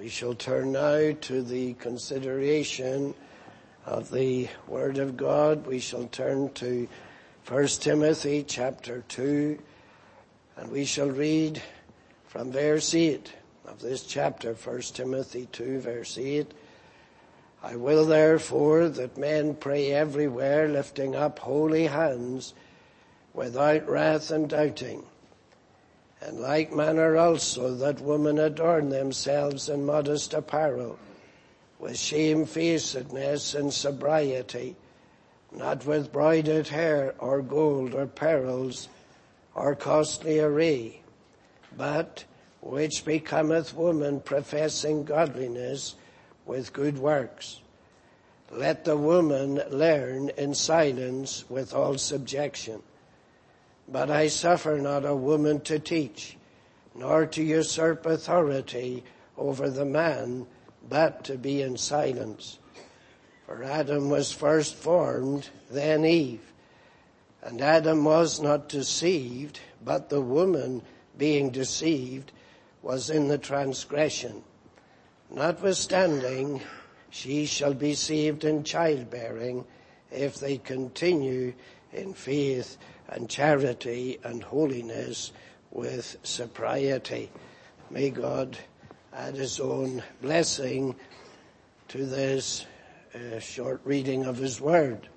We shall turn now to the consideration of the Word of God. We shall turn to 1 Timothy chapter 2, and we shall read from verse 8 of this chapter, 1 Timothy 2, verse 8. I will therefore that men pray everywhere, lifting up holy hands, without wrath and doubting. In like manner also that women adorn themselves in modest apparel, with shamefacedness and sobriety, not with broided hair or gold or pearls or costly array, but which becometh woman professing godliness with good works. Let the woman learn in silence with all subjection. But I suffer not a woman to teach, nor to usurp authority over the man, but to be in silence. For Adam was first formed, then Eve. And Adam was not deceived, but the woman, being deceived, was in the transgression. Notwithstanding, she shall be saved in childbearing, if they continue in faith and charity and holiness with sobriety. May God add his own blessing to this short reading of his word.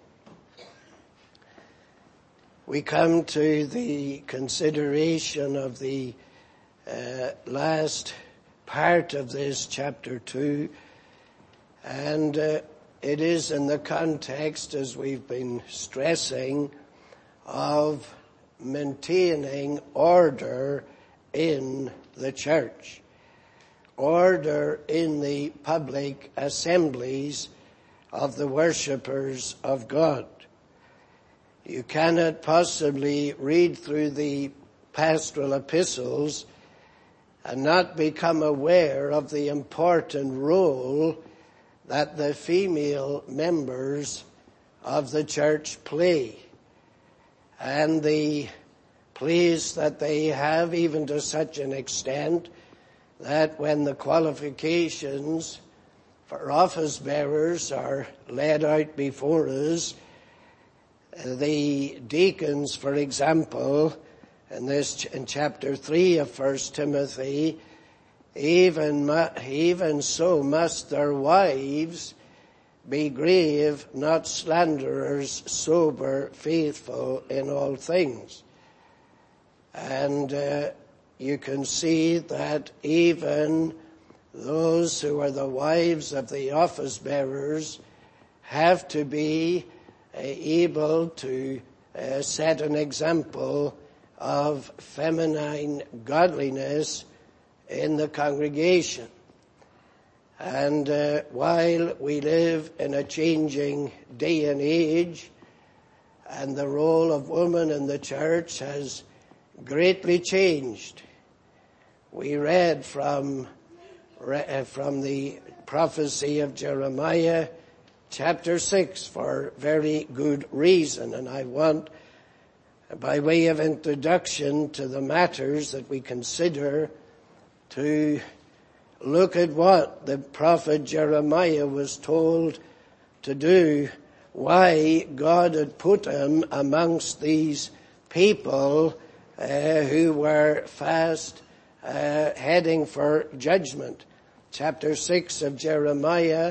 We come to the consideration of the last part of this chapter 2, and it is in the context, as we've been stressing, of maintaining order in the church, order in the public assemblies of the worshippers of God. You cannot possibly read through the pastoral epistles and not become aware of the important role that the female members of the church play, and the place that they have, even to such an extent that when the qualifications for office bearers are laid out before us, the deacons, for example, in chapter 3 of 1 Timothy, even so must their wives be grave, not slanderers, sober, faithful in all things. And you can see that even those who are the wives of the office bearers have to be able to set an example of feminine godliness in the congregation. And while we live in a changing day and age, and the role of woman in the church has greatly changed, we read from the prophecy of Jeremiah chapter 6 for very good reason. And I want, by way of introduction to the matters that we consider, to look at what the prophet Jeremiah was told to do, why God had put him amongst these people who were fast heading for judgment. Chapter 6 of Jeremiah,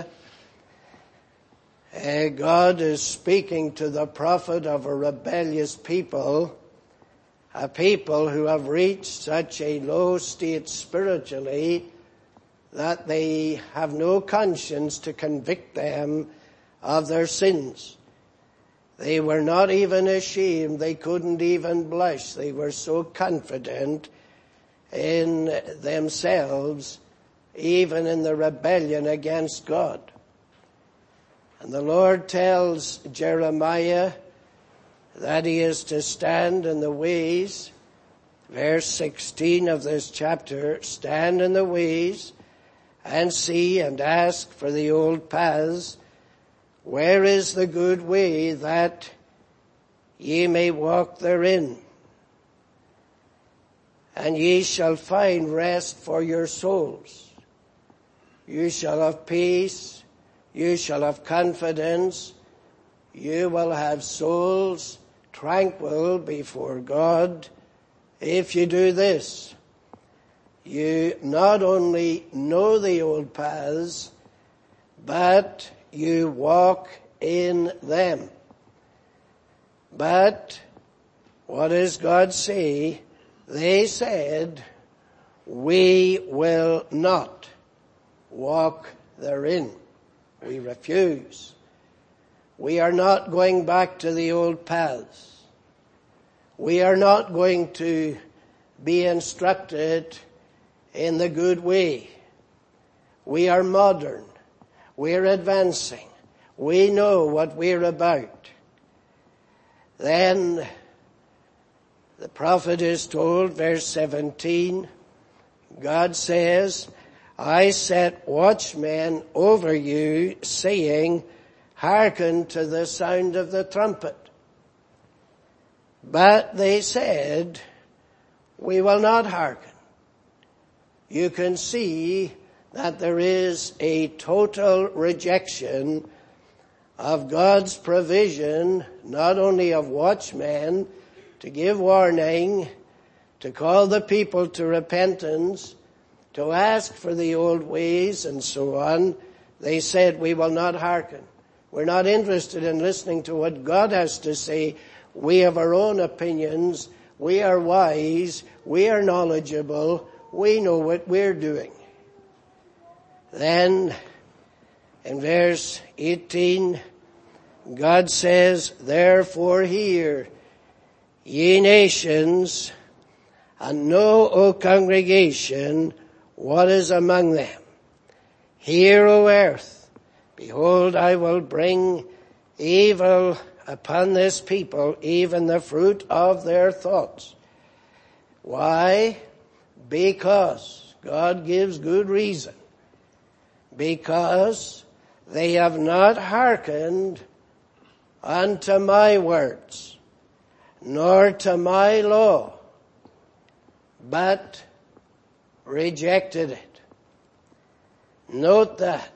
God is speaking to the prophet of a rebellious people, a people who have reached such a low state spiritually that they have no conscience to convict them of their sins. They were not even ashamed. They couldn't even blush. They were so confident in themselves, even in the rebellion against God. And the Lord tells Jeremiah that he is to stand in the ways, verse 16 of this chapter, stand in the ways and see and ask for the old paths, where is the good way that ye may walk therein? And ye shall find rest for your souls. you shall have peace, you shall have confidence, you will have souls tranquil before God if you do this. You not only know the old paths, but you walk in them. But what does God say? They said, we will not walk therein. We refuse. We are not going back to the old paths. We are not going to be instructed in the good way. We are modern. We're advancing. We know what we're about. Then the prophet is told, verse 17, God says, I set watchmen over you, saying, hearken to the sound of the trumpet. But they said, we will not hearken. You can see that there is a total rejection of God's provision, not only of watchmen, to give warning, to call the people to repentance, to ask for the old ways and so on. They said, we will not hearken. We're not interested in listening to what God has to say. We have our own opinions. We are wise. We are knowledgeable. We know what we're doing. Then in verse 18, God says, therefore hear, ye nations, and know, O congregation, what is among them. Hear, O earth, behold, I will bring evil upon this people, even the fruit of their thoughts. Why? Because God gives good reason. Because they have not hearkened unto my words, nor to my law, but rejected it. Note that.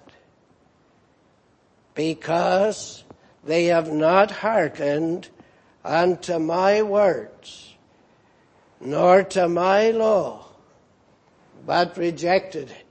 Because they have not hearkened unto my words, nor to my law, but rejected it.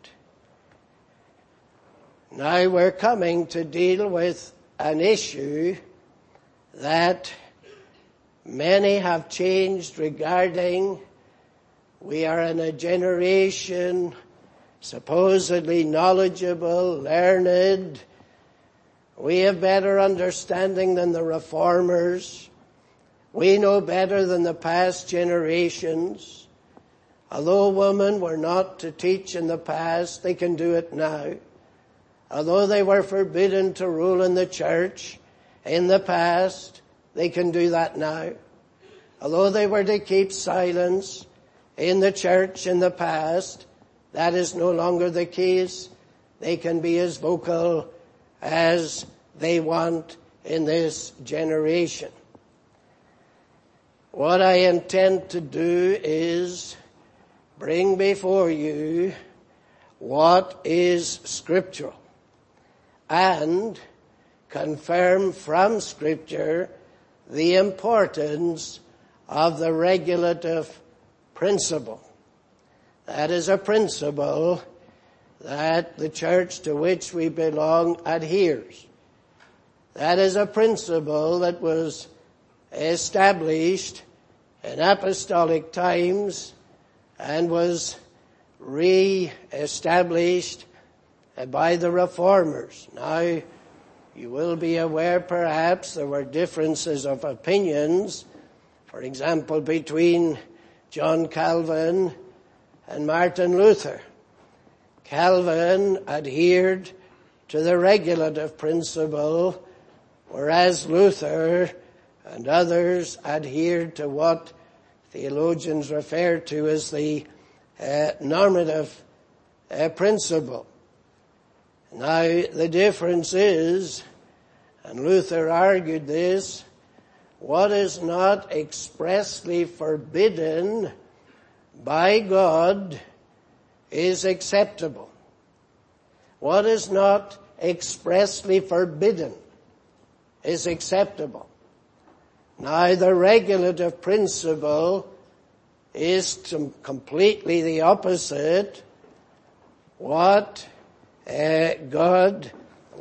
Now we're coming to deal with an issue that many have changed regarding. We are in a generation supposedly knowledgeable, learned. We have better understanding than the reformers. We know better than the past generations. Although women were not to teach in the past, they can do it now. Although they were forbidden to rule in the church in the past, they can do that now. Although they were to keep silence in the church in the past, that is no longer the case. They can be as vocal as they want in this generation. What I intend to do is bring before you what is scriptural and confirm from Scripture the importance of the regulative principle. That is a principle that the church to which we belong adheres. That is a principle that was established in apostolic times and was re-established by the reformers. Now, you will be aware perhaps there were differences of opinions, for example, between John Calvin and Martin Luther. Calvin adhered to the regulative principle, whereas Luther and others adhered to what theologians refer to as the normative principle. Now, the difference is, and Luther argued this, what is not expressly forbidden by God is acceptable. What is not expressly forbidden is acceptable. Now, the regulative principle is completely the opposite. Whatever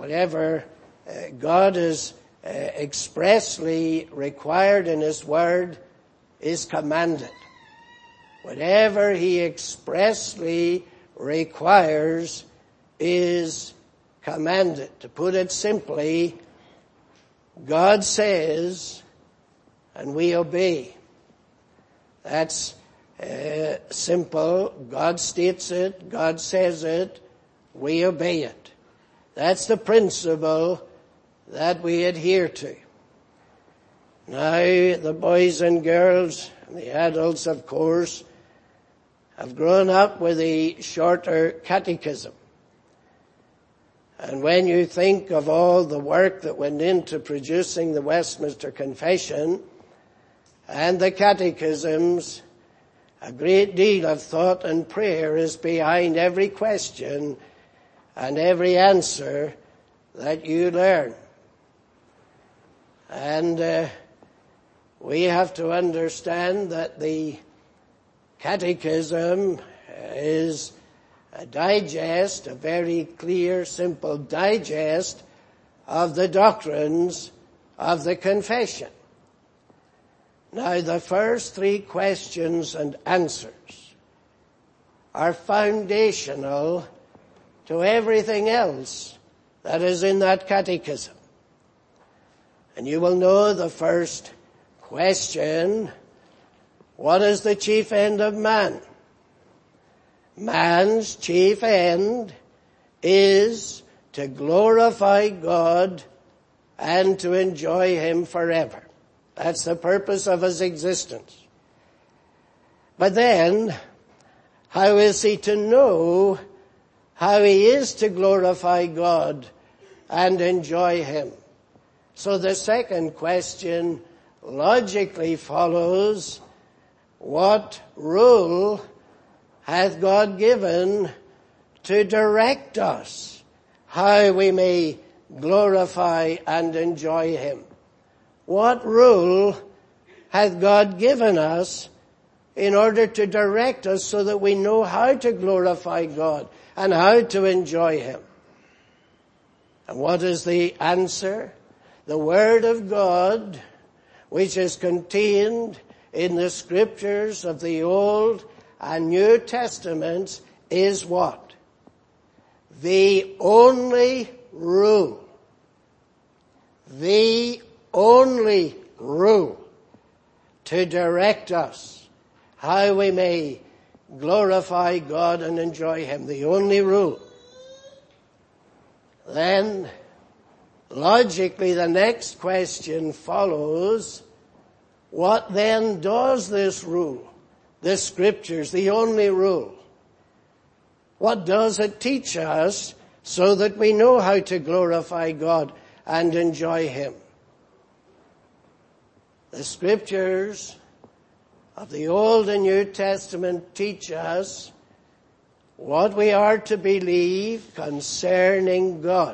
God is expressly required in His Word is commanded. Whatever He expressly requires is commanded. To put it simply, God says, and we obey. That's simple. God states it, God says it, we obey it. That's the principle that we adhere to. Now, the boys and girls, and the adults, of course, have grown up with a shorter catechism. And when you think of all the work that went into producing the Westminster Confession and the catechisms, a great deal of thought and prayer is behind every question and every answer that you learn. And we have to understand that the catechism is a digest, a very clear, simple digest of the doctrines of the confession. Now, the first three questions and answers are foundational to everything else that is in that catechism. And you will know the first question: what is the chief end of man? Man's chief end is to glorify God and to enjoy Him forever. That's the purpose of his existence. But then, how is he to know how he is to glorify God and enjoy Him? So the second question logically follows: what rule hath God given to direct us how we may glorify and enjoy Him? What rule hath God given us in order to direct us so that we know how to glorify God and how to enjoy Him? And what is the answer? The Word of God, which is contained in the Scriptures of the Old and New Testaments, is what? The only rule. The only rule to direct us how we may glorify God and enjoy Him. The only rule. Then, logically, the next question follows: what then does this rule, the Scriptures, the only rule, what does it teach us so that we know how to glorify God and enjoy Him? The Scriptures of the Old and New Testament teach us what we are to believe concerning God.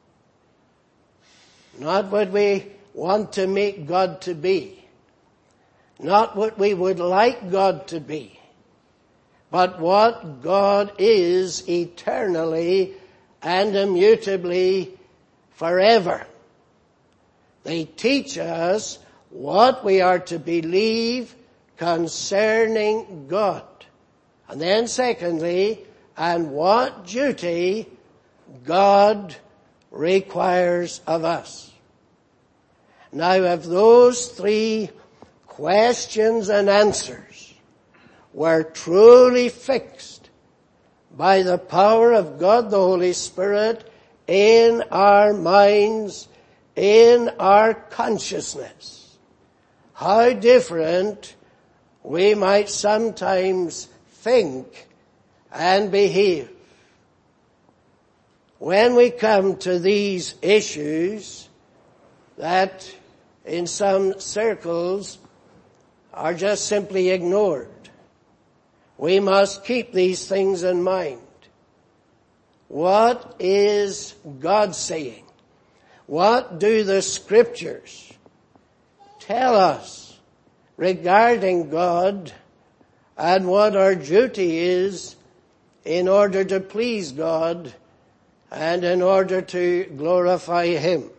Not what we want to make God to be. Not what we would like God to be. But what God is eternally and immutably forever. They teach us what we are to believe concerning God. And then secondly, and what duty God requires of us. Now, if those three questions and answers were truly fixed by the power of God the Holy Spirit in our minds, in our consciousness, how different we might sometimes think and behave. When we come to these issues that in some circles are just simply ignored, we must keep these things in mind. What is God saying? What do the Scriptures tell us regarding God and what our duty is in order to please God and in order to glorify Him?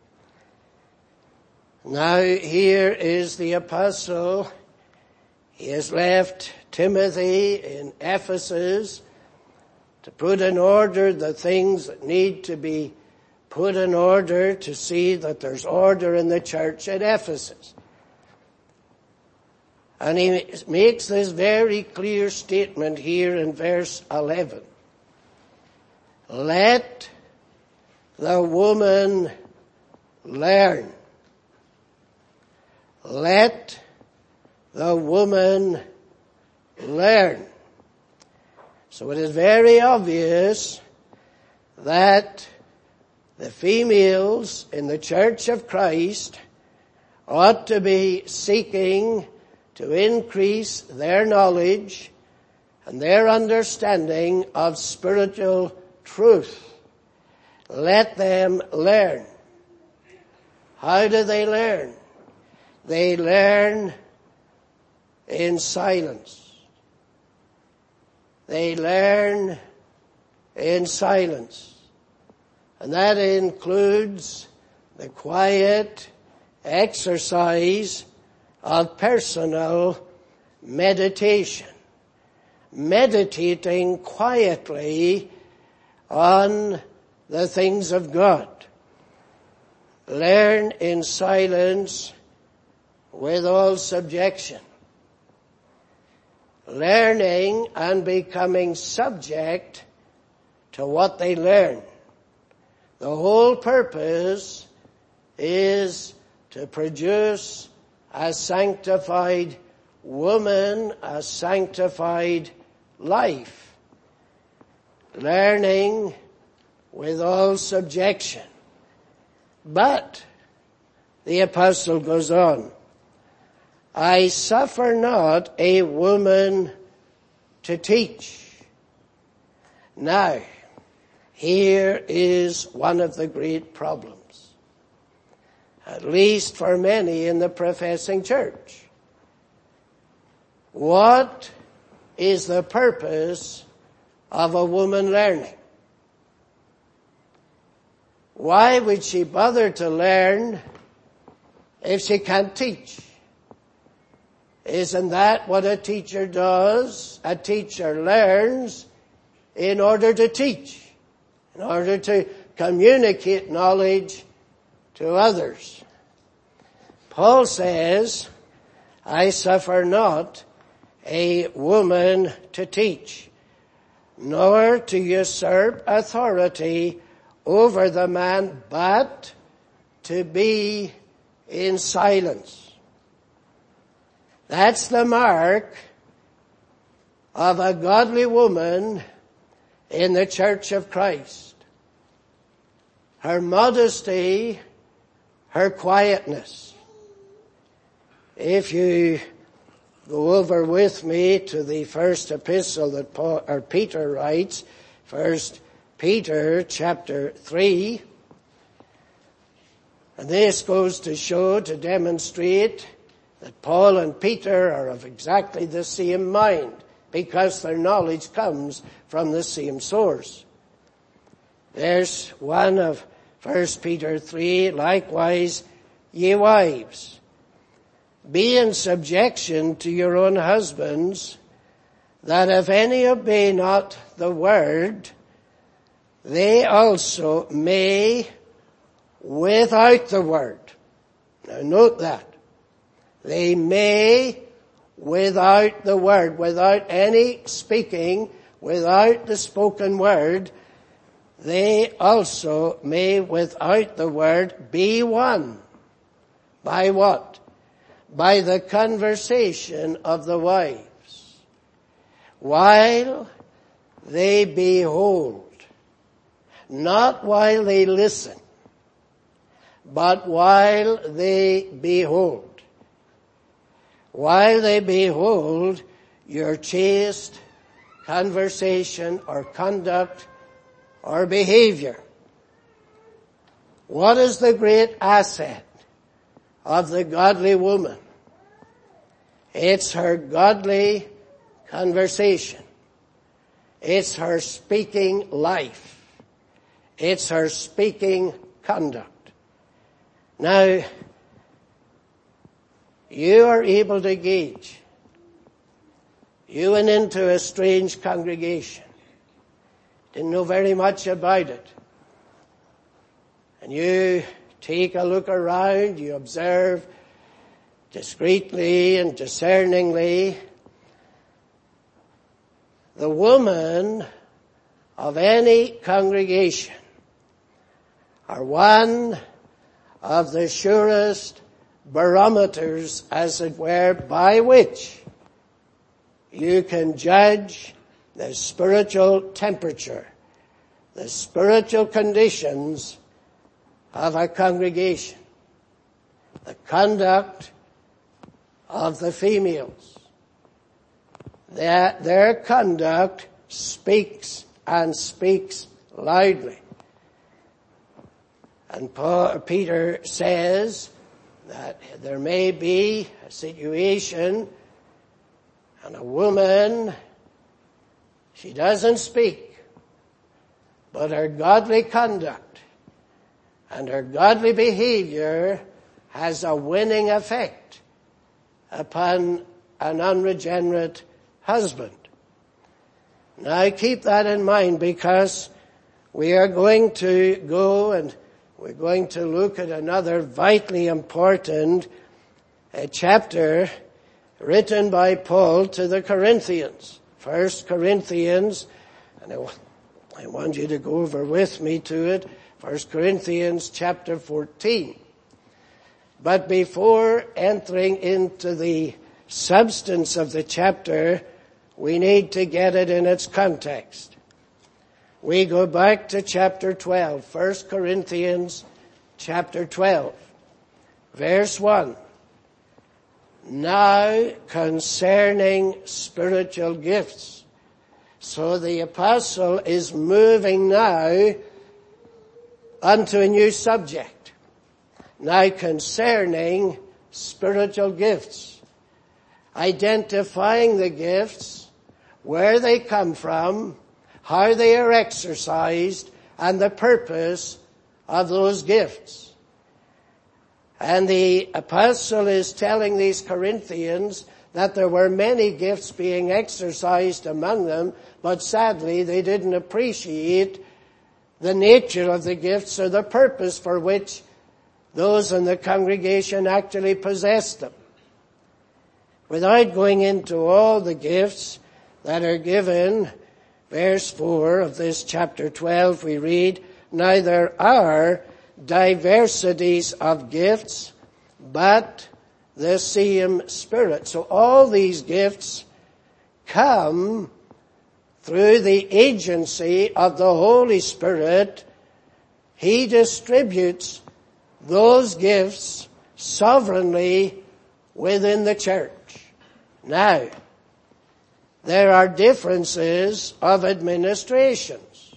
Now here is the apostle. He has left Timothy in Ephesus to put in order the things that need to be put in order, to see that there's order in the church at Ephesus. And he makes this very clear statement here in verse 11. Let the woman learn. Let the woman learn. So it is very obvious that the females in the Church of Christ ought to be seeking to increase their knowledge and their understanding of spiritual truth. Let them learn. How do they learn? They learn in silence. They learn in silence. And that includes the quiet exercise of personal meditation. Meditating quietly on the things of God. Learn in silence with all subjection. Learning and becoming subject to what they learn. The whole purpose is to produce a sanctified woman, a sanctified life. Learning with all subjection. But, the apostle goes on, I suffer not a woman to teach. Now, here is one of the great problems, at least for many in the professing church. What is the purpose of a woman learning? Why would she bother to learn if she can't teach? Isn't that what a teacher does? A teacher learns in order to teach, in order to communicate knowledge to others. Paul says, I suffer not a woman to teach, nor to usurp authority over the man, but to be in silence. That's the mark of a godly woman in the Church of Christ. Her modesty, her quietness. If you go over with me to the first epistle that Peter writes, 1 Peter chapter 3, and this goes to show, to demonstrate that Paul and Peter are of exactly the same mind, because their knowledge comes from the same source. Verse 1 of 1 Peter 3, likewise, ye wives, be in subjection to your own husbands, that if any obey not the word, they also may without the word. Now note that. They may without the word, without any speaking, without the spoken word, they also may without the word be won. By what? By the conversation of the wives, while they behold, not while they listen, but while they behold. While they behold your chaste conversation or conduct or behavior. What is the great asset of the godly woman? It's her godly conversation. It's her speaking life. It's her speaking conduct. Now, you are able to gauge. You went into a strange congregation. Didn't know very much about it. And you take a look around, you observe discreetly and discerningly. The woman of any congregation are one of the surest barometers, as it were, by which you can judge the spiritual temperature, the spiritual conditions of a congregation, the conduct of the females. Their conduct speaks and speaks loudly. And Peter says that there may be a situation and a woman, she doesn't speak, but her godly conduct and her godly behavior has a winning effect upon an unregenerate husband. Now keep that in mind, because we are going to go and we're going to look at another vitally important chapter written by Paul to the Corinthians. 1 Corinthians, and I want you to go over with me to it, 1 Corinthians chapter 14. But before entering into the substance of the chapter, we need to get it in its context. We go back to chapter 12, 1 Corinthians chapter 12, verse 1. Now concerning spiritual gifts. So the apostle is moving now onto a new subject. Now concerning spiritual gifts. Identifying the gifts, where they come from, how they are exercised, and the purpose of those gifts. And the apostle is telling these Corinthians that there were many gifts being exercised among them, but sadly they didn't appreciate the nature of the gifts or the purpose for which those in the congregation actually possessed them. Without going into all the gifts that are given, verse 4 of this chapter 12, we read, Now there are diversities of gifts, but the same Spirit. So all these gifts come through the agency of the Holy Spirit. He distributes those gifts sovereignly within the church. Now, there are differences of administrations,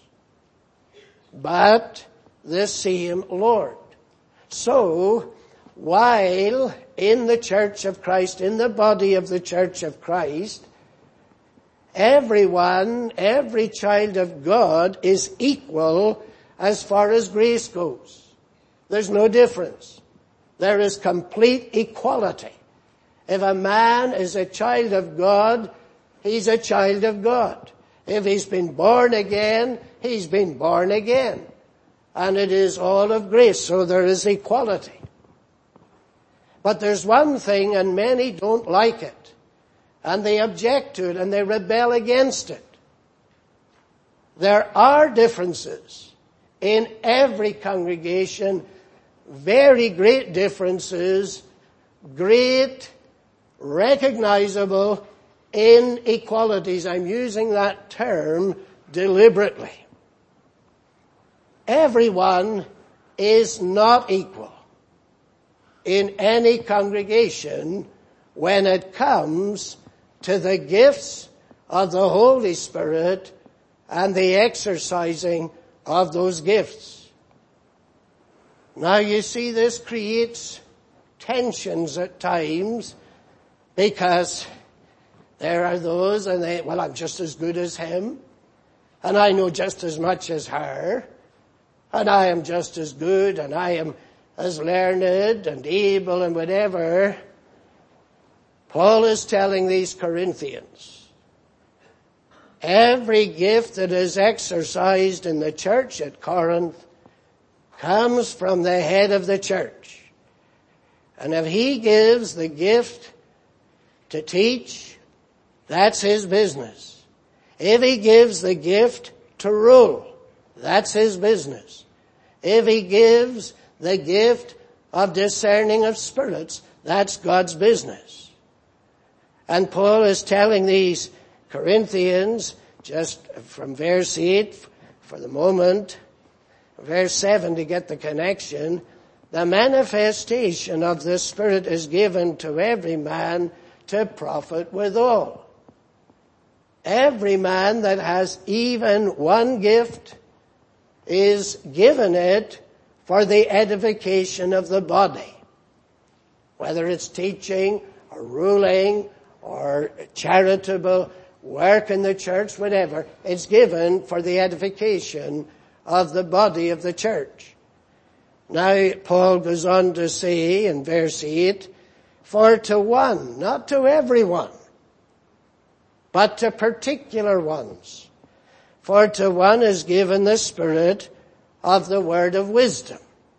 but the same Lord. So, while in the Church of Christ, in the body of the Church of Christ, everyone, every child of God is equal as far as grace goes. There's no difference. There is complete equality. If a man is a child of God, he's a child of God. If he's been born again, he's been born again. And it is all of grace, so there is equality. But there's one thing, and many don't like it, and they object to it, and they rebel against it. There are differences in every congregation, very great differences, great, recognizable inequalities. I'm using that term deliberately. Everyone is not equal in any congregation when it comes to the gifts of the Holy Spirit and the exercising of those gifts. Now you see, this creates tensions at times, because there are those, and I'm just as good as him, and I know just as much as her, and I am just as good, and I am as learned and able and whatever. Paul is telling these Corinthians, every gift that is exercised in the church at Corinth comes from the head of the church. And if he gives the gift to teach, that's his business. If he gives the gift to rule, that's his business. If he gives the gift of discerning of spirits, that's God's business. And Paul is telling these Corinthians, just from verse 8 for the moment, verse 7 to get the connection, the manifestation of the Spirit is given to every man to profit withal. Every man that has even one gift is given it for the edification of the body. Whether it's teaching or ruling or charitable work in the church, whatever, it's given for the edification of the body of the church. Now, Paul goes on to say in verse 8, for to one, not to everyone, but to particular ones. For to one is given the Spirit of the word of wisdom.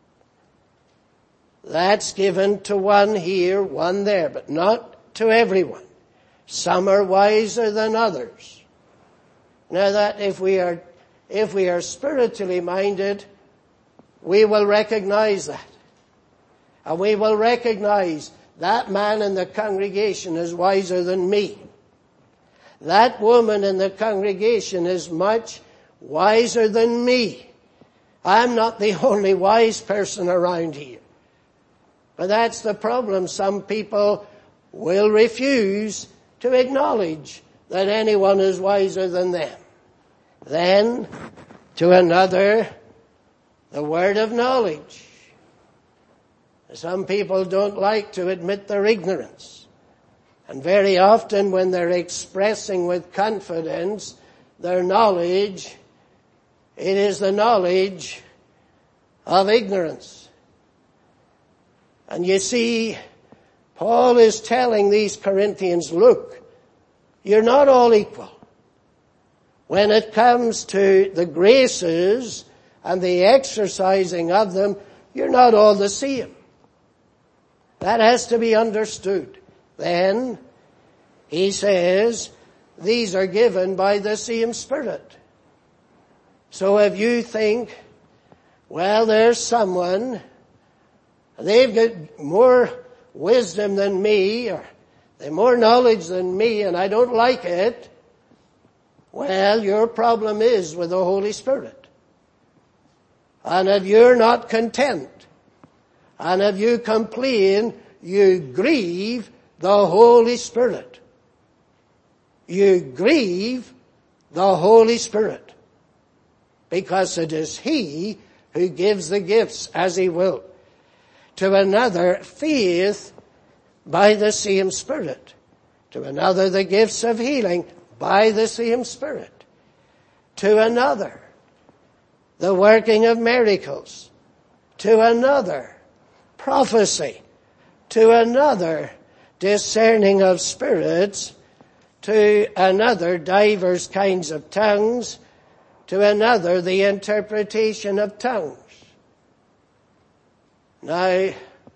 That's given to one here, one there, but not to everyone. Some are wiser than others. Now that if we are spiritually minded, we will recognize that. And we will recognize that man in the congregation is wiser than me. That woman in the congregation is much wiser than me. I'm not the only wise person around here. But that's the problem. Some people will refuse to acknowledge that anyone is wiser than them. Then, to another, the word of knowledge. Some people don't like to admit their ignorance. And very often when they're expressing with confidence their knowledge, it is the knowledge of ignorance. And you see, Paul is telling these Corinthians, look, you're not all equal. When it comes to the graces and the exercising of them, you're not all the same. That has to be understood. Then, he says, these are given by the same Spirit. So if you think, well, there's someone, they've got more wisdom than me, or they've more knowledge than me, and I don't like it, well, your problem is with the Holy Spirit. And if you're not content, and if you complain, you grieve the Holy Spirit. You grieve the Holy Spirit. Because it is He who gives the gifts as He will. To another, faith by the same Spirit. To another, the gifts of healing by the same Spirit. To another, the working of miracles. To another, prophecy. To another, discerning of spirits. To another, divers kinds of tongues. To another, the interpretation of tongues. Now,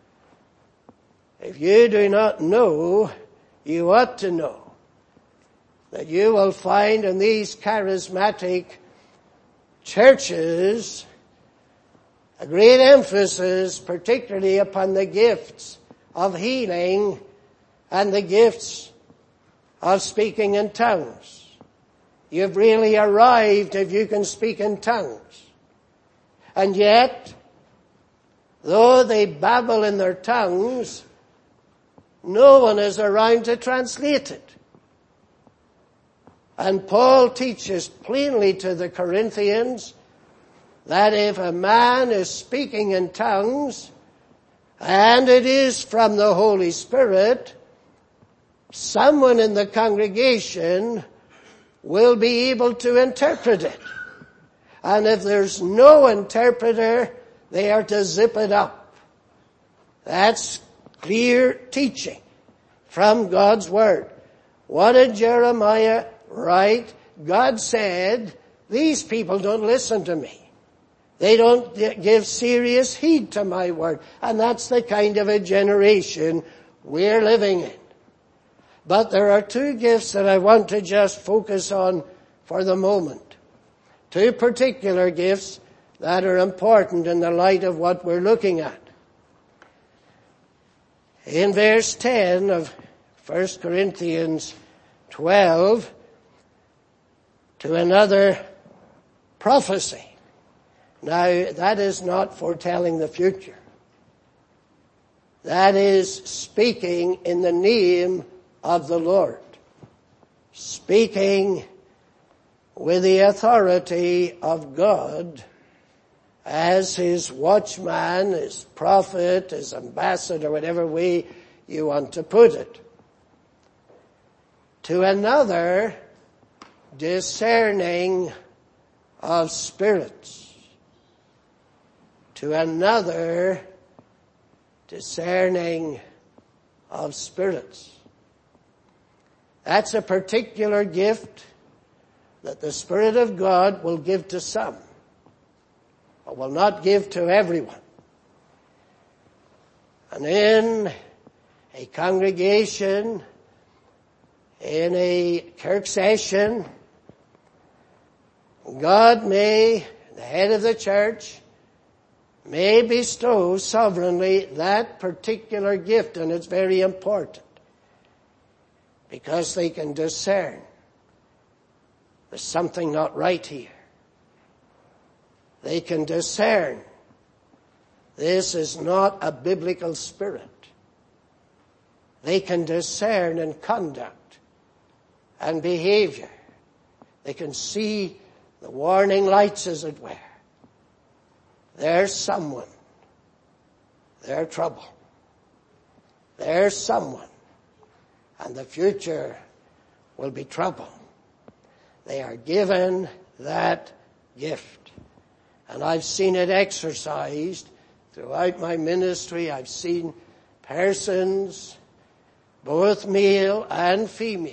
if you do not know, you ought to know that you will find in these charismatic churches a great emphasis, particularly upon the gifts of healing and the gifts of speaking in tongues. You've really arrived if you can speak in tongues. And yet, though they babble in their tongues, no one is around to translate it. And Paul teaches plainly to the Corinthians that if a man is speaking in tongues, and it is from the Holy Spirit, someone in the congregation will be able to interpret it. And if there's no interpreter, they are to zip it up. That's clear teaching from God's Word. What did Jeremiah write? God said, these people don't listen to me. They don't give serious heed to my word. And that's the kind of a generation we're living in. But there are two gifts that I want to just focus on for the moment. Two particular gifts that are important in the light of what we're looking at. In verse 10 of 1 Corinthians 12, to another prophecy. Now, that is not foretelling the future. That is speaking in the name of the Lord. Speaking with the authority of God as his watchman, his prophet, his ambassador, whatever way you want to put it. To another, discerning of spirits. To another, discerning of spirits. That's a particular gift that the Spirit of God will give to some, but will not give to everyone. And in a congregation, in a kirk session, God may, the head of the church, may bestow sovereignly that particular gift, and it's very important because they can discern there's something not right here. They can discern this is not a biblical spirit. They can discern in conduct and behavior. They can see the warning lights, as it were. There's someone. There's trouble. There's someone. And the future will be trouble. They are given that gift. And I've seen it exercised throughout my ministry. I've seen persons, both male and female,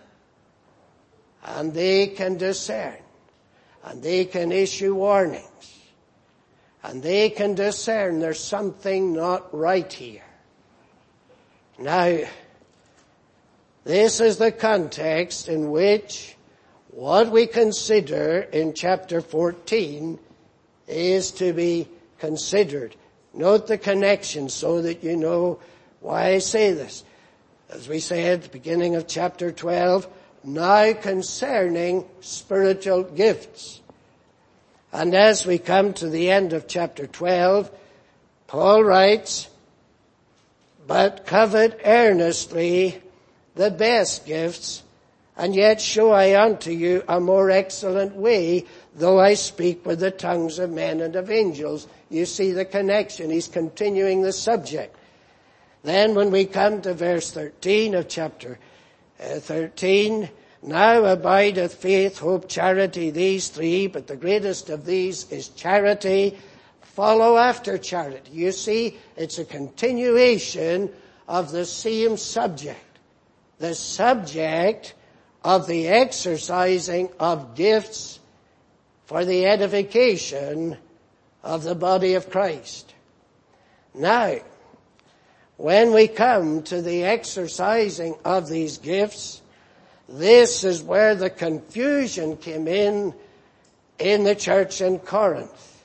and they can discern, and they can issue warnings. And they can discern there's something not right here. Now, this is the context in which what we consider in chapter 14 is to be considered. Note the connection so that you know why I say this. As we say at the beginning of chapter 12, now concerning spiritual gifts. And as we come to the end of chapter 12, Paul writes, but covet earnestly the best gifts, and yet show I unto you a more excellent way, though I speak with the tongues of men and of angels. You see the connection. He's continuing the subject. Then when we come to verse 13 of chapter 13, now abideth faith, hope, charity, these three, but the greatest of these is charity. Follow after charity. You see, it's a continuation of the same subject. The subject of the exercising of gifts for the edification of the body of Christ. Now, when we come to the exercising of these gifts, this is where the confusion came in the church in Corinth.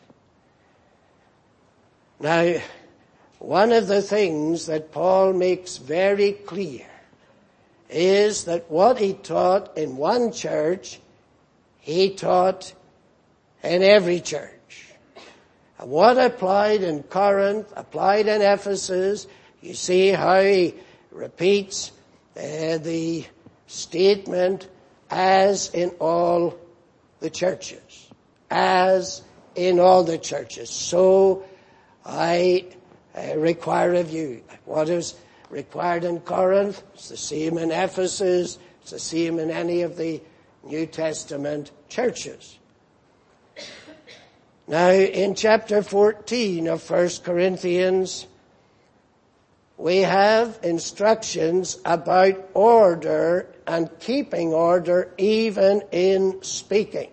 Now, one of the things that Paul makes very clear is that what he taught in one church, he taught in every church. And what applied in Corinth, applied in Ephesus, you see how he repeats the statement, as in all the churches. As in all the churches. So I require of you. What is required in Corinth, it's the same in Ephesus, it's the same in any of the New Testament churches. Now, in chapter 14 of 1 Corinthians, we have instructions about order and keeping order even in speaking.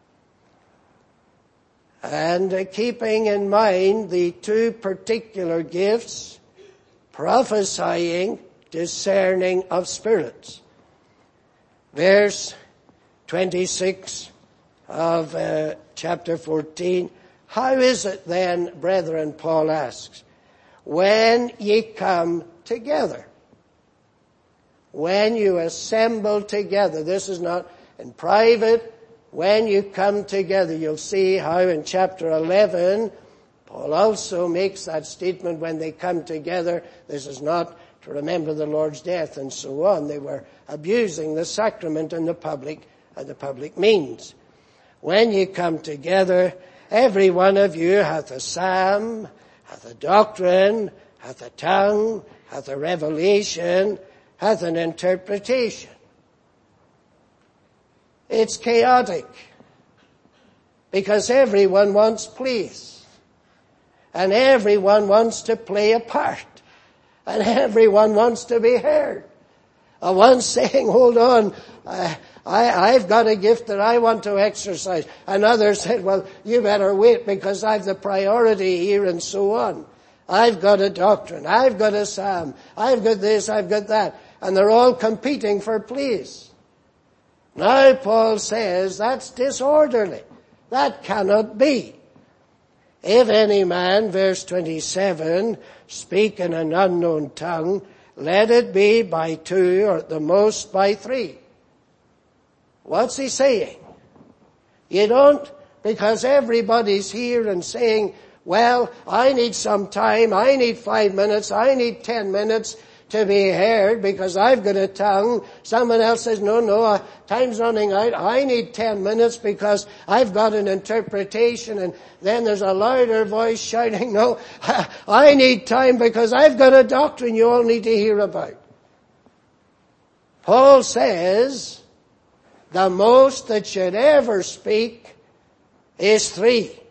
And keeping in mind the two particular gifts, prophesying, discerning of spirits. Verse 26 of chapter 14. How is it then, brethren, Paul asks, when ye come together? When you assemble together. This is not in private. When you come together, you'll see how in chapter 11, Paul also makes that statement when they come together. This is not to remember the Lord's death and so on. They were abusing the sacrament in the public means. When you come together, every one of you hath a psalm, hath a doctrine, hath a tongue, hath a revelation, hath an interpretation. It's chaotic because everyone wants place and everyone wants to play a part and everyone wants to be heard. One saying, hold on, I've got a gift that I want to exercise. Another said, well, you better wait because I've the priority here and so on. I've got a doctrine, I've got a psalm, I've got this, I've got that. And they're all competing for place. Now Paul says that's disorderly. That cannot be. If any man, verse 27, speak in an unknown tongue, let it be by 2 or at the most by 3. What's he saying? You don't, because everybody's here and saying, well, I need some time, I need 5 minutes, I need 10 minutes to be heard because I've got a tongue. Someone else says, no, time's running out. I need 10 minutes because I've got an interpretation. And then there's a louder voice shouting, no, I need time because I've got a doctrine you all need to hear about. Paul says the most that should ever speak is 3.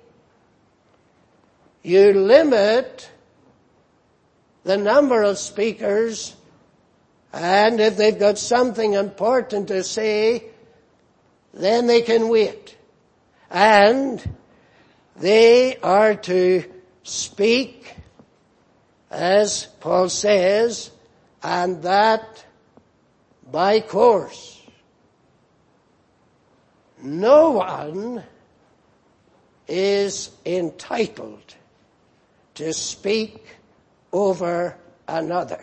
You limit the number of speakers, and if they've got something important to say, then they can wait. And they are to speak, as Paul says, and that by course. No one is entitled to speak over another.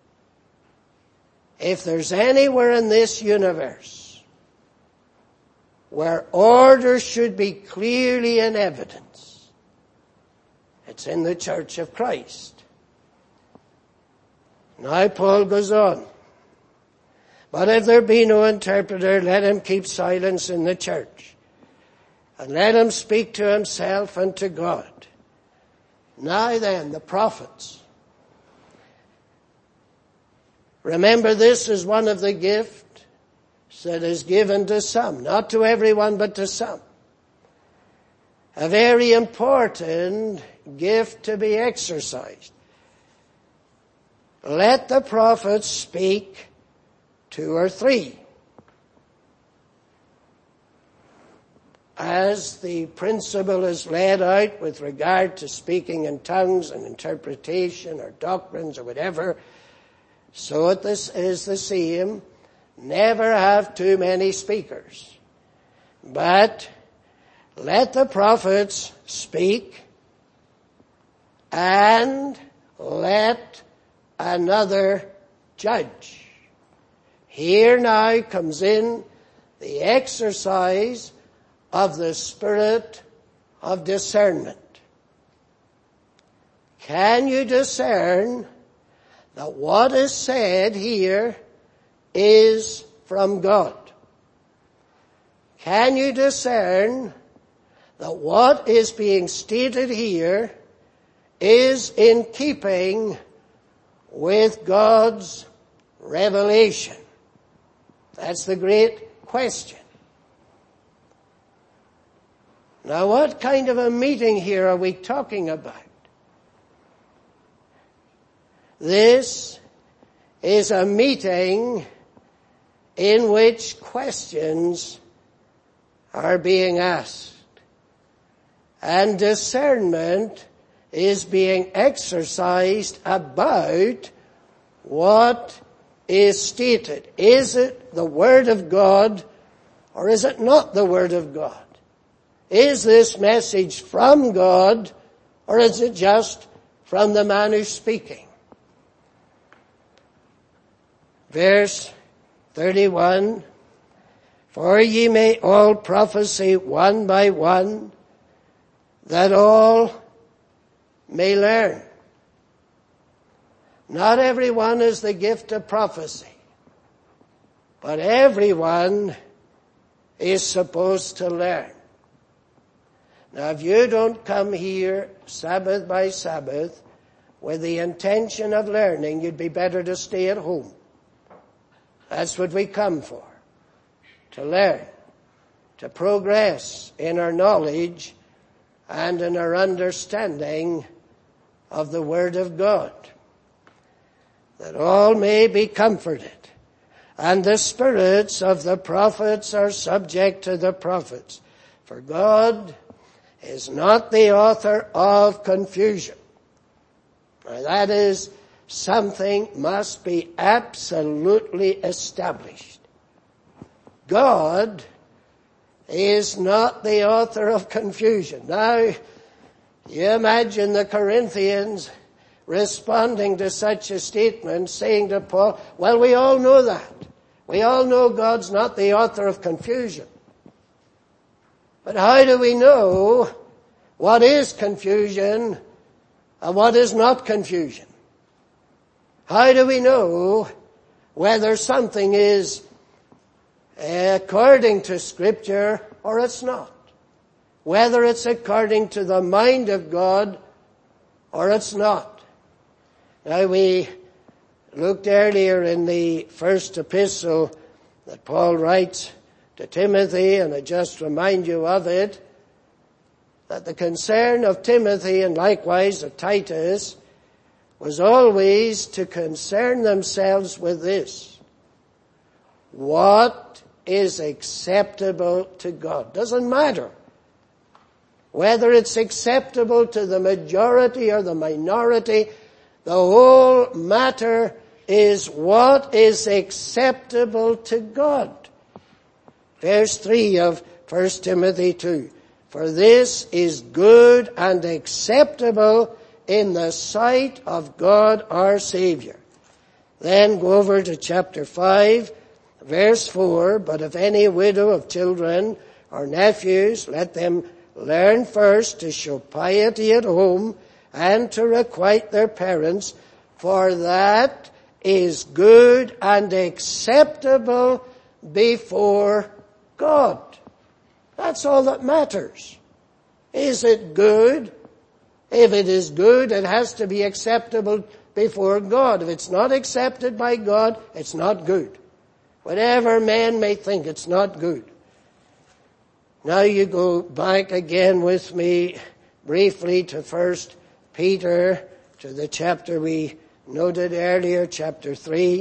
If there's anywhere in this universe where order should be clearly in evidence, it's in the Church of Christ. Now Paul goes on. But if there be no interpreter, let him keep silence in the church, and let him speak to himself and to God. Now then, the prophets. Remember, this is one of the gifts that is given to some, not to everyone, but to some. A very important gift to be exercised. Let the prophets speak 2 or 3. As the principle is laid out with regard to speaking in tongues and interpretation or doctrines or whatever, so it is the same. Never have too many speakers. But let the prophets speak and let another judge. Here now comes in the exercise of the spirit of discernment. Can you discern that what is said here is from God? Can you discern that what is being stated here is in keeping with God's revelation. That's the great question. Now, what kind of a meeting here are we talking about? This is a meeting in which questions are being asked, and discernment is being exercised about what is stated. Is it the Word of God, or is it not the Word of God? Is this message from God, or is it just from the man who's speaking? Verse 31, for ye may all prophesy one by one, that all may learn. Not everyone is the gift of prophecy, but everyone is supposed to learn. Now, if you don't come here Sabbath by Sabbath with the intention of learning, you'd be better to stay at home. That's what we come for, to learn, to progress in our knowledge and in our understanding of the Word of God, that all may be comforted. And the spirits of the prophets are subject to the prophets. For God is not the author of confusion. Now that is something must be absolutely established. God is not the author of confusion. Now, you imagine the Corinthians responding to such a statement, saying to Paul, well, we all know that. We all know God's not the author of confusion. But how do we know what is confusion and what is not confusion? How do we know whether something is according to Scripture or it's not? Whether it's according to the mind of God or it's not. Now we looked earlier in the first epistle that Paul writes to Timothy, and I just remind you of it, that the concern of Timothy and likewise of Titus was always to concern themselves with this. What is acceptable to God? Doesn't matter whether it's acceptable to the majority or the minority. The whole matter is what is acceptable to God. Verse 3 of 1 Timothy 2. For this is good and acceptable in the sight of God our Savior. Then go over to chapter 5, verse 4. But if any widow of children or nephews, let them learn first to show piety at home and to requite their parents, for that is good and acceptable before God. That's all that matters. Is it good? If it is good, it has to be acceptable before God. If it's not accepted by God, it's not good. Whatever man may think, it's not good. Now you go back again with me briefly to 1 Peter, to the chapter we noted earlier, chapter 3.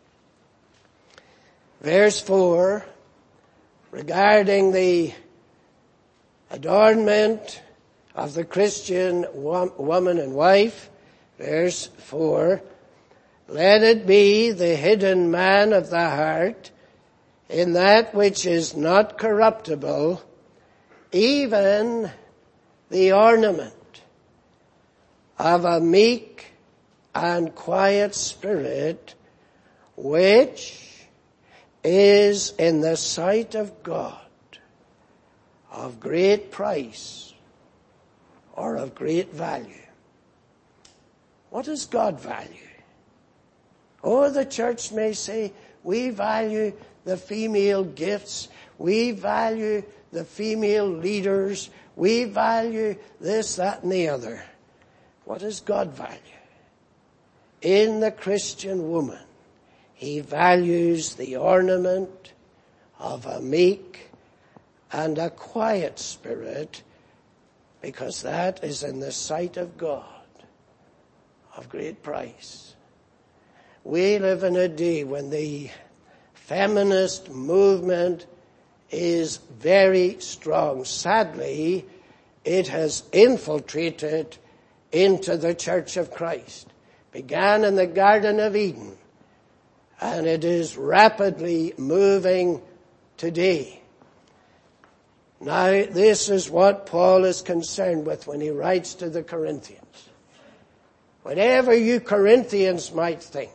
Verse 4, regarding the adornment of the Christian woman and wife. Verse 4, let it be the hidden man of the heart in that which is not corruptible, even the ornament of a meek and quiet spirit, which is in the sight of God of great price or of great value. What does God value? Oh, the church may say, we value the female gifts, we value the female leaders, We value this, that, and the other. What does God value? In the Christian woman, He values the ornament of a meek and a quiet spirit, because that is in the sight of God of great price. We live in a day when the feminist movement is very strong. Sadly, it has infiltrated into the Church of Christ. Began in the Garden of Eden, and it is rapidly moving today. Now, this is what Paul is concerned with when he writes to the Corinthians. Whatever you Corinthians might think,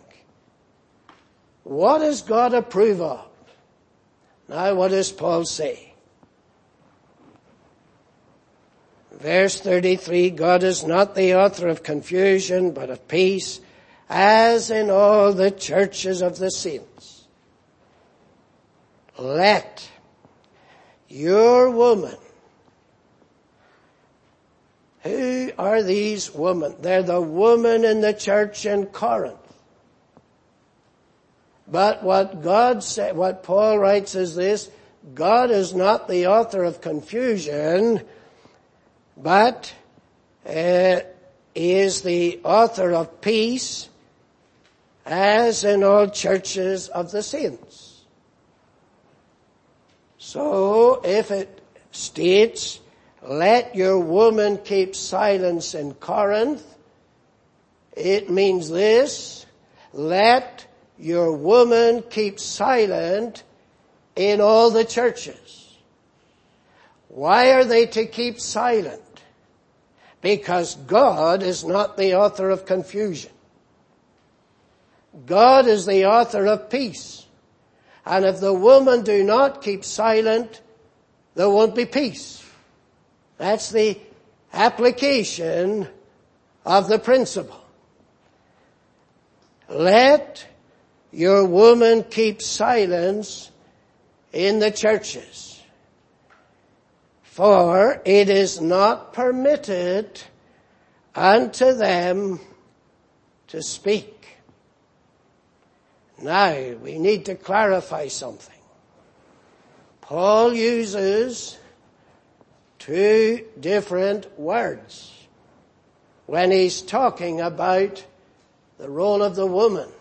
what does God approve of? Now, what does Paul say? Verse 33, God is not the author of confusion, but of peace, as in all the churches of the saints. Let your woman. Who are these women? They're the women in the church in Corinth. But what God said, what Paul writes is this: God is not the author of confusion, but is the author of peace, as in all churches of the saints. So if it states, let your woman keep silence in Corinth, it means this: let your woman keep silent in all the churches. Why are they to keep silent? Because God is not the author of confusion. God is the author of peace. And if the woman do not keep silent, there won't be peace. That's the application of the principle. Let your woman keep silence in the churches, for it is not permitted unto them to speak. Now, we need to clarify something. Paul uses two different words when he's talking about the role of the woman.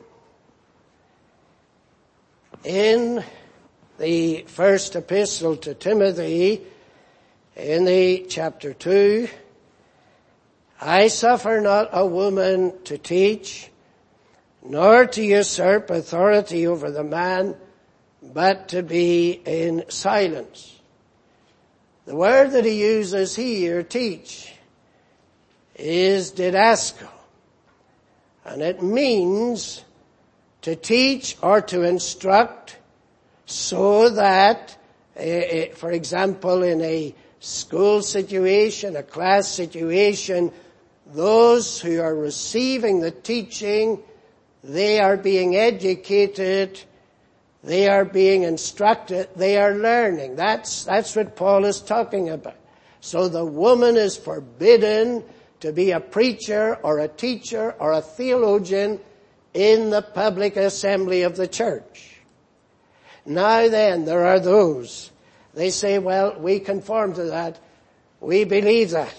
In the first epistle to Timothy, in the chapter 2, I suffer not a woman to teach, nor to usurp authority over the man, but to be in silence. The word that he uses here, teach, is didasko, and it means to teach or to instruct, so that, for example, in a school situation, a class situation, those who are receiving the teaching, they are being educated, they are being instructed, they are learning. That's what Paul is talking about. So the woman is forbidden to be a preacher or a teacher or a theologian in the public assembly of the church. Now then, there are those, they say, well, we conform to that, we believe that.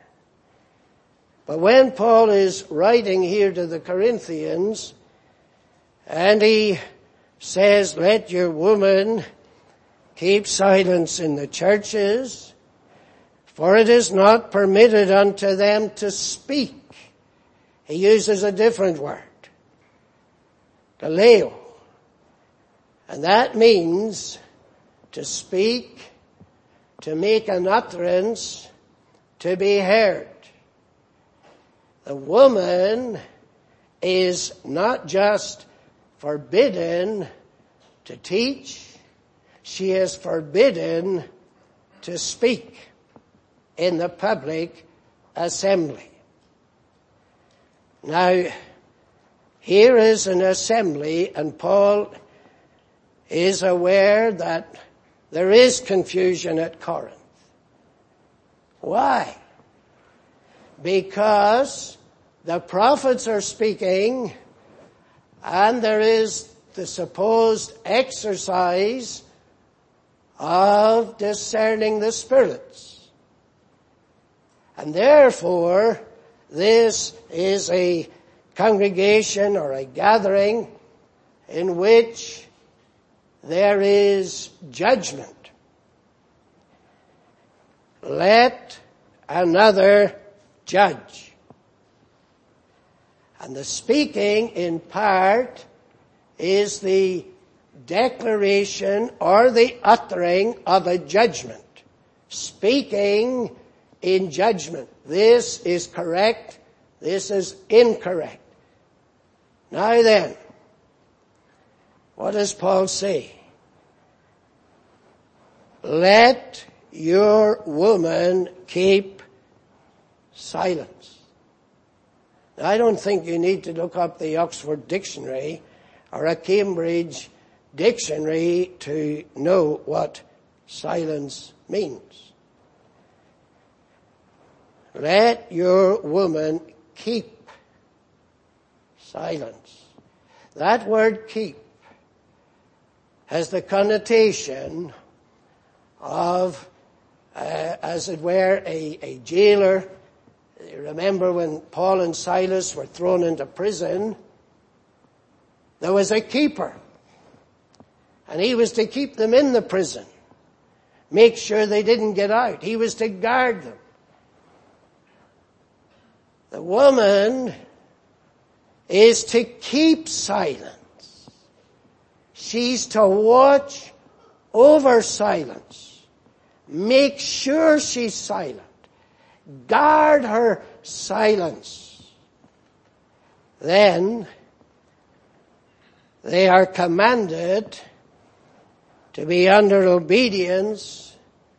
But when Paul is writing here to the Corinthians, and he says, let your woman keep silence in the churches, for it is not permitted unto them to speak. He uses a different word, kaleo. And that means to speak, to make an utterance, to be heard. The woman is not just forbidden to teach, she is forbidden to speak in the public assembly. Now, here is an assembly, and Paul is aware that there is confusion at Corinth. Why? Because the prophets are speaking, and there is the supposed exercise of discerning the spirits. And therefore, this is a congregation or a gathering in which there is judgment. Let another judge. And the speaking, in part, is the declaration or the uttering of a judgment. Speaking in judgment. This is correct. This is incorrect. Now then, what does Paul say? Let your woman keep silence. Now, I don't think you need to look up the Oxford Dictionary or a Cambridge dictionary to know what silence means. Let your woman keep silence. That word keep has the connotation of, as it were, a jailer. You remember when Paul and Silas were thrown into prison, there was a keeper. And he was to keep them in the prison. Make sure they didn't get out. He was to guard them. The woman is to keep silence. She's to watch over silence. Make sure she's silent. Guard her silence. Then they are commanded to be under obedience,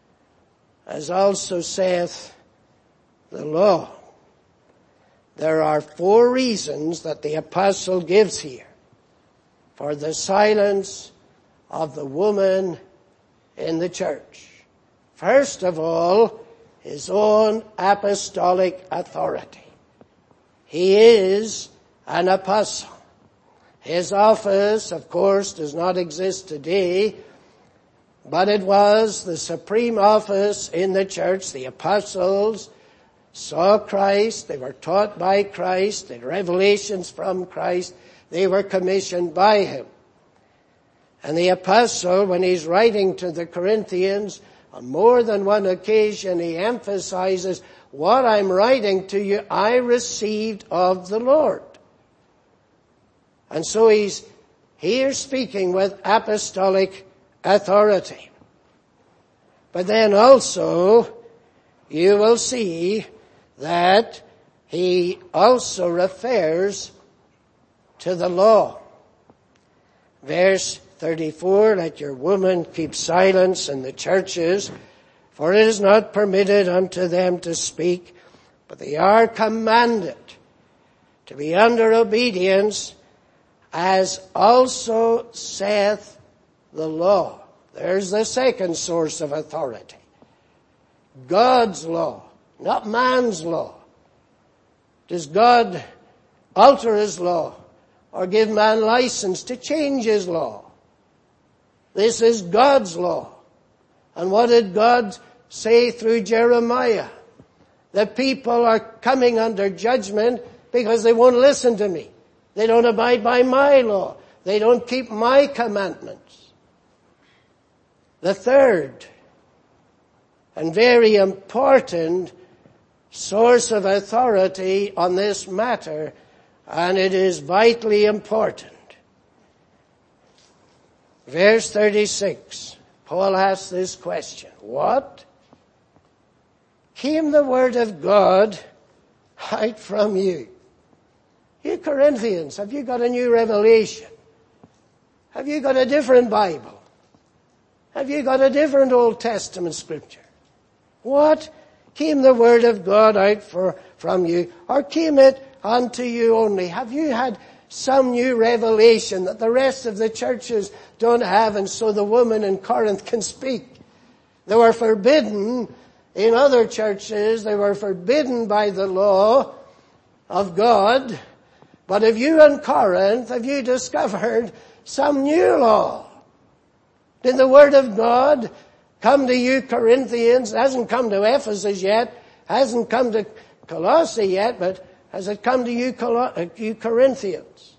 as also saith the law. There are 4 reasons that the apostle gives here for the silence of the woman in the church. First of all, his own apostolic authority. He is an apostle. His office, of course, does not exist today, but it was the supreme office in the church. The apostles saw Christ, they were taught by Christ, they had revelations from Christ, they were commissioned by him. And the apostle, when he's writing to the Corinthians, on more than one occasion he emphasizes, what I'm writing to you, I received of the Lord. And so he's here speaking with apostolic authority. But then also, you will see that he also refers to the law. Verse 34, let your woman keep silence in the churches, for it is not permitted unto them to speak, but they are commanded to be under obedience, as also saith the law. There's the second source of authority. God's law, not man's law. Does God alter his law or give man license to change his law? This is God's law. And what did God say through Jeremiah? The people are coming under judgment because they won't listen to me. They don't abide by my law. They don't keep my commandments. The third and very important source of authority on this matter, and it is vitally important. Verse 36, Paul asks this question. What? Came the word of God out from you? You Corinthians, have you got a new revelation? Have you got a different Bible? Have you got a different Old Testament scripture? What? Came the word of God out from you? Or came it unto you only? Have you had some new revelation that the rest of the churches don't have, and so the woman in Corinth can speak? They were forbidden In other churches, they were forbidden by the law of God. But have you in Corinth, have you discovered some new law? Did the Word of God come to you Corinthians? It hasn't come to Ephesus yet, hasn't come to Colossae yet, but has it come to you Corinthians?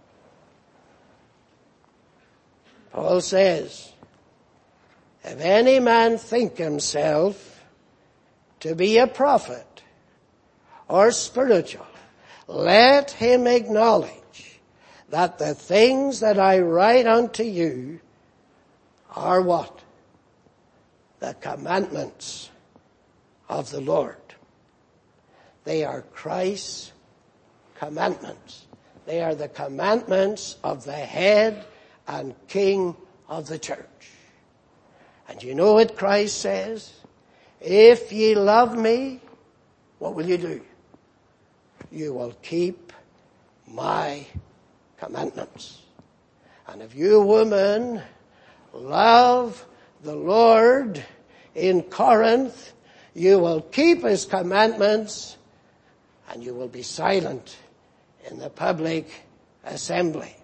Paul says, if any man think himself to be a prophet or spiritual, let him acknowledge that the things that I write unto you are what? The commandments of the Lord. They are Christ's commandments. They are the commandments of the head and king of the church. And you know what Christ says? If ye love me, what will you do? You will keep my commandments. And if you, woman, love the Lord in Corinth, you will keep his commandments and you will be silent in the public assembly.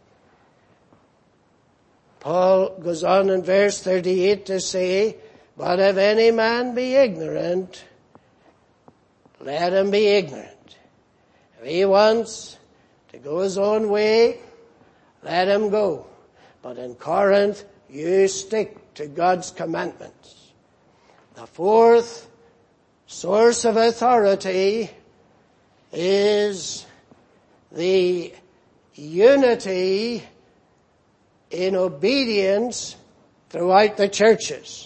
Paul goes on in verse 38 to say, but if any man be ignorant, let him be ignorant. If he wants to go his own way, let him go. But in Corinth, you stick to God's commandments. The fourth source of authority is the unity in obedience throughout the churches.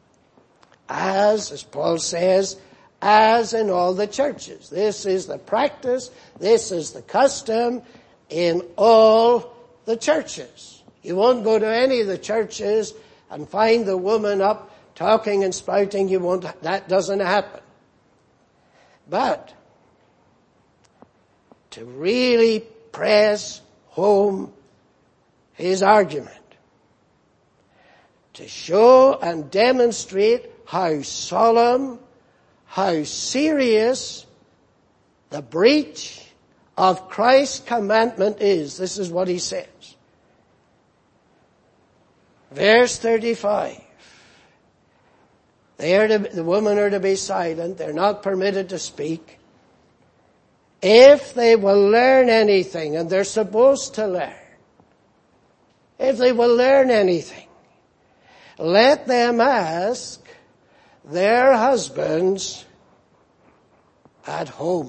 As Paul says, as in all the churches. This is the practice, this is the custom in all the churches. You won't go to any of the churches and find the woman up talking and spouting. That doesn't happen. But to really press home his argument, to show and demonstrate how solemn, how serious the breach of Christ's commandment is. This is what he says. Verse 35. The women are to be silent. They're not permitted to speak. If they will learn anything, and they're supposed to learn, if they will learn anything, let them ask their husbands at home.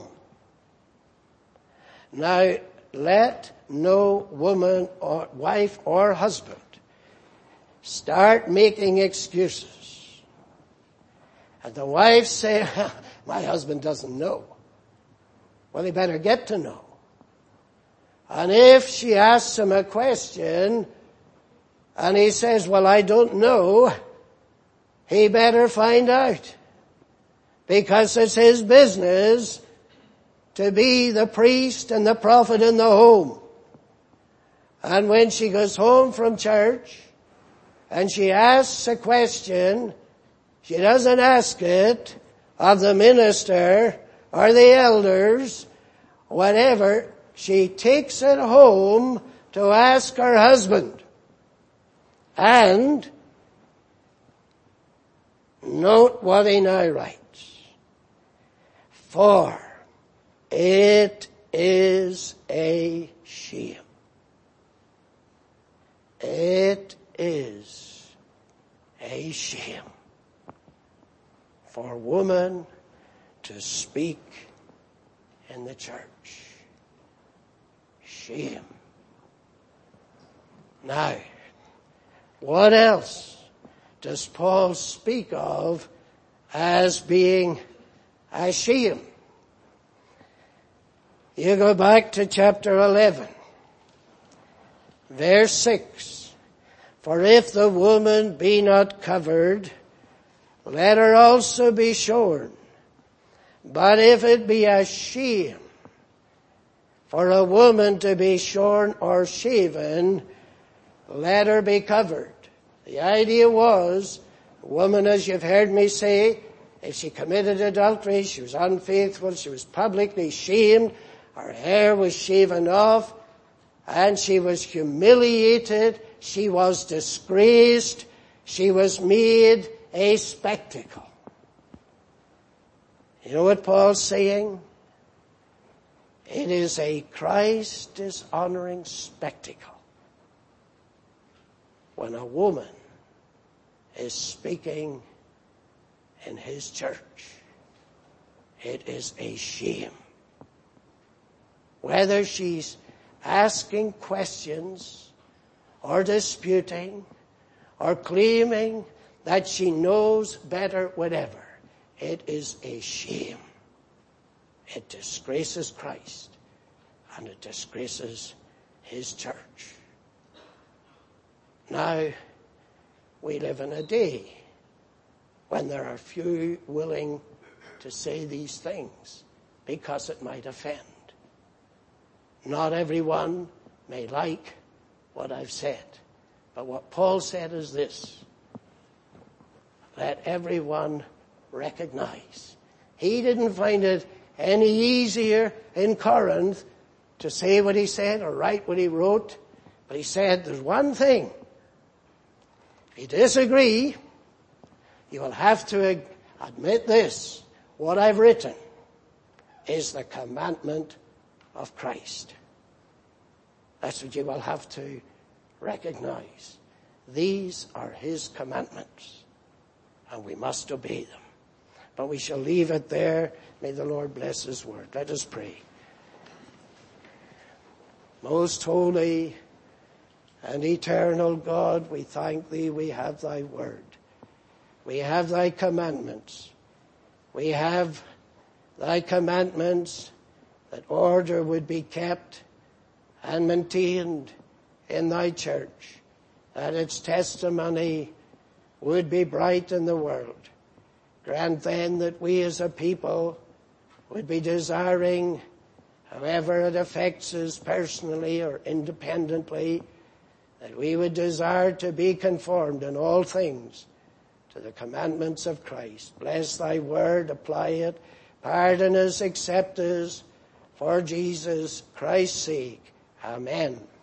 Now, let no woman or wife or husband start making excuses. And the wife say, my husband doesn't know. Well, he better get to know. And if she asks him a question and he says, well, I don't know, he better find out. Because it's his business to be the priest and the prophet in the home. And when she goes home from church and she asks a question, she doesn't ask it of the minister or the elders, whatever. She takes it home to ask her husband. And note what he now writes. For it is a shame. It is a shame for a woman to speak in the church. Shame. Now, what else does Paul speak of as being a shame? You go back to chapter 11, verse 6. For if the woman be not covered, let her also be shorn. But if it be a shame for a woman to be shorn or shaven, let her be covered. The idea was, woman, as you've heard me say, If she committed adultery, she was unfaithful, she was publicly shamed, her hair was shaven off, and she was humiliated, she was disgraced, she was made a spectacle. You know what Paul's saying? It is a Christ-dishonoring spectacle when a woman is speaking in his church. It is a shame. Whether she's asking questions or disputing or claiming that she knows better, whatever, it is a shame. It disgraces Christ and it disgraces his church. Now, we live in a day when there are few willing to say these things because it might offend. Not everyone may like what I've said, but what Paul said is this: let everyone recognize. He didn't find it any easier in Corinth to say what he said or write what he wrote, but he said there's one thing. If you disagree, you will have to admit this: what I've written is the commandment of Christ. That's what you will have to recognize. These are his commandments, and we must obey them. But we shall leave it there. May the Lord bless his word. Let us pray. Most holy and eternal God, we thank thee we have thy word. We have thy commandments. We have thy commandments that order would be kept and maintained in thy church, that its testimony would be bright in the world. Grant then that we as a people would be desiring, however it affects us personally or independently, that we would desire to be conformed in all things to the commandments of Christ. Bless thy word, apply it, pardon us, accept us, for Jesus Christ's sake. Amen.